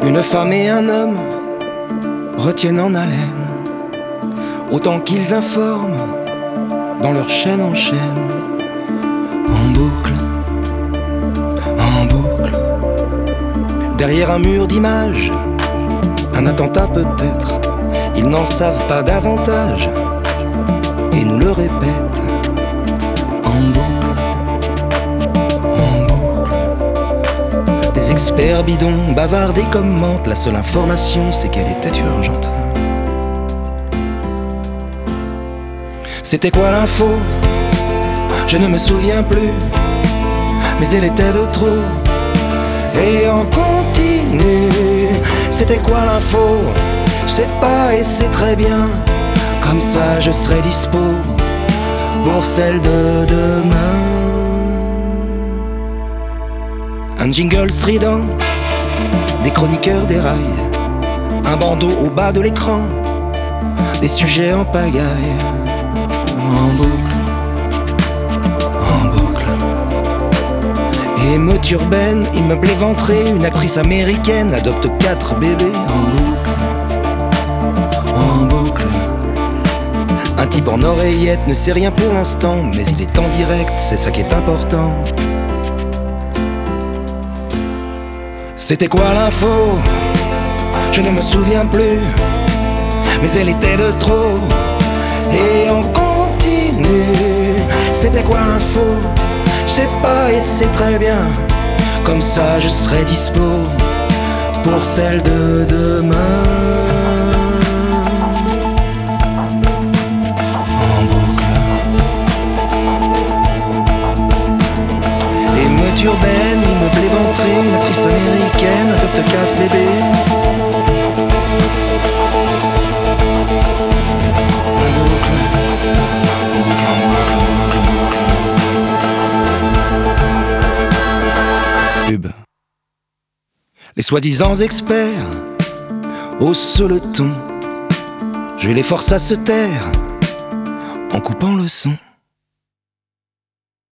Une femme et un homme retiennent en haleine autant qu'ils informent dans leur chaîne en chaîne, en boucle, en boucle. Derrière un mur d'images, un attentat peut-être, ils n'en savent pas davantage et nous le répètent en boucle, en boucle. Des experts bidons bavardent et commentent, la seule information c'est qu'elle était urgente. C'était quoi l'info? Je ne me souviens plus, mais elle était de trop. Et on continue. C'était quoi l'info? Je sais pas et c'est très bien. Comme ça je serai dispo pour celle de demain. Un jingle strident, des chroniqueurs déraillent, un bandeau au bas de l'écran, des sujets en pagaille. En boucle, en boucle. Émeute urbaine, immeuble éventré, une actrice américaine adopte 4 bébés. En boucle, un type en oreillette ne sait rien pour l'instant, mais il est en direct, c'est ça qui est important. C'était quoi l'info? Je ne me souviens plus, mais elle était de trop. Et on continue. C'était quoi l'info? Je sais pas et c'est très bien. Comme ça je serai dispo pour celle de demain. En boucle. Émeute urbaine, immeuble éventré, une actrice américaine adopte 4 bébés. Les soi-disant experts haussent le ton, je les force à se taire en coupant le son.